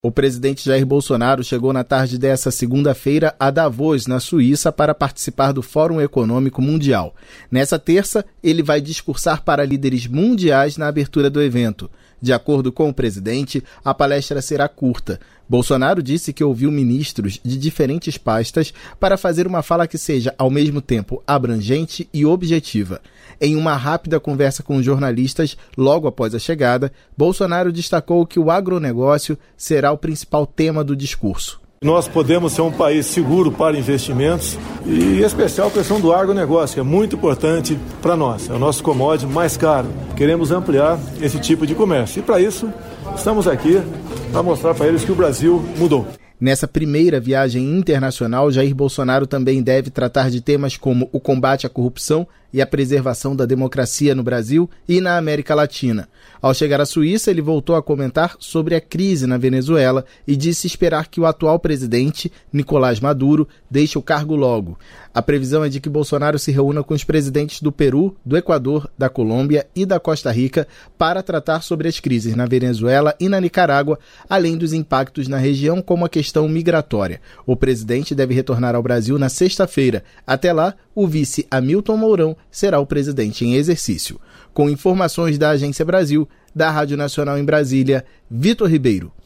O presidente Jair Bolsonaro chegou na tarde desta segunda-feira a Davos, na Suíça, para participar do Fórum Econômico Mundial. Nessa terça, ele vai discursar para líderes mundiais na abertura do evento. De acordo com o presidente, a palestra será curta. Bolsonaro disse que ouviu ministros de diferentes pastas para fazer uma fala que seja, ao mesmo tempo, abrangente e objetiva. Em uma rápida conversa com jornalistas, logo após a chegada, Bolsonaro destacou que o agronegócio será o principal tema do discurso. Nós podemos ser um país seguro para investimentos e, em especial, a questão do agronegócio, que é muito importante para nós. É o nosso commodity mais caro. Queremos ampliar esse tipo de comércio. E, para isso, estamos aqui para mostrar para eles que o Brasil mudou. Nessa primeira viagem internacional, Jair Bolsonaro também deve tratar de temas como o combate à corrupção e a preservação da democracia no Brasil e na América Latina. Ao chegar à Suíça, ele voltou a comentar sobre a crise na Venezuela e disse esperar que o atual presidente, Nicolás Maduro, deixe o cargo logo. A previsão é de que Bolsonaro se reúna com os presidentes do Peru, do Equador, da Colômbia e da Costa Rica para tratar sobre as crises na Venezuela e na Nicarágua, além dos impactos na região, como a questão migratória. O presidente deve retornar ao Brasil na sexta-feira. Até lá, o vice Hamilton Mourão será o presidente em exercício. Com informações da Agência Brasil, da Rádio Nacional em Brasília, Vitor Ribeiro.